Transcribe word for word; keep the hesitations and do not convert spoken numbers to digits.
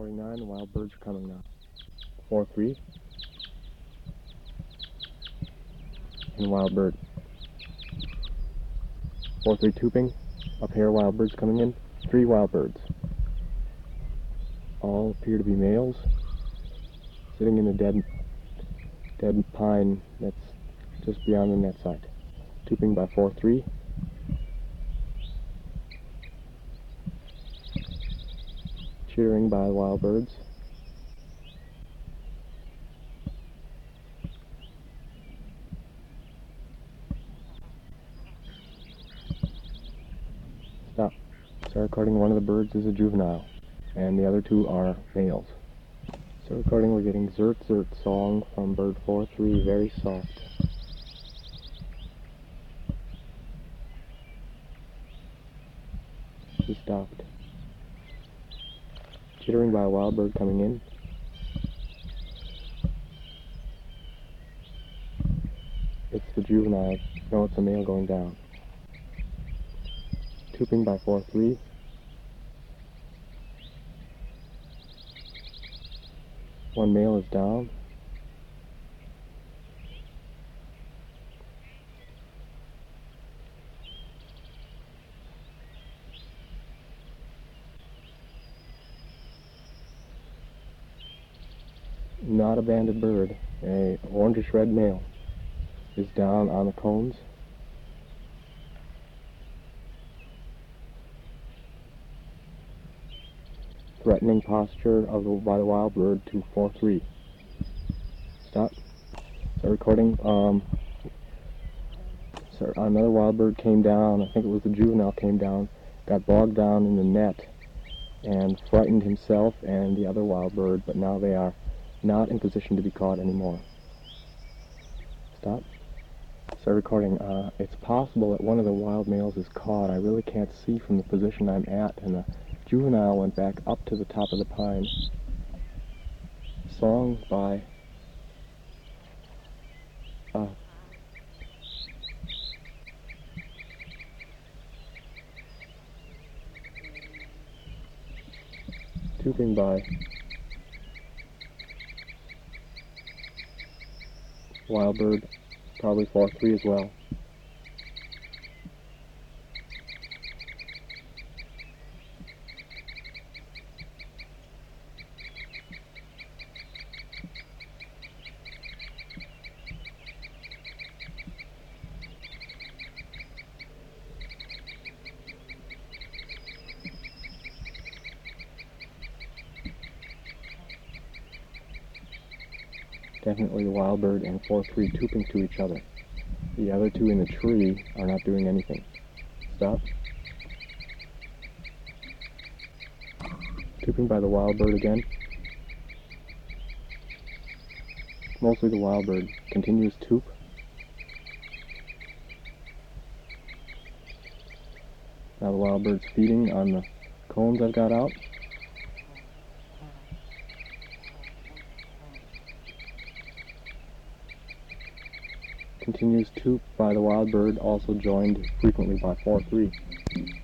forty-nine, the wild birds are coming now. four three. And wild bird. four three tubing. A pair of wild birds coming in. Three wild birds. All appear to be males. Sitting in a dead, dead pine that's just beyond the net site. Tubing by four three. Cheering by wild birds. Stop. Start recording. One of the birds is a juvenile, and the other two are males. So recording, we're getting Zert Zert song from bird four three, very soft. He stopped. Chittering by a wild bird coming in. It's the juvenile. No, it's a male going down. Tubing by four three. One male is down. Not a banded bird. A orangish red male is down on the cones. Threatening posture of the, by the wild bird to four three. Stop. Start recording. Um, so another wild bird came down. I think it was the juvenile came down. Got bogged down in the net and frightened himself and the other wild bird. But now they are not in position to be caught anymore. Stop. Start recording. Uh, it's possible that one of the wild males is caught. I really can't see from the position I'm at, and the juvenile went back up to the top of the pine. Song by uh, tubing by wild bird, probably four three as well. Definitely the wild bird and four three tubing to each other. The other two in the tree are not doing anything. Stop. Tubing by the wild bird again. Mostly the wild bird. Continuous toop. Now the wild bird's feeding on the cones I've got out. Continues toop by the wild bird, also joined frequently by four three.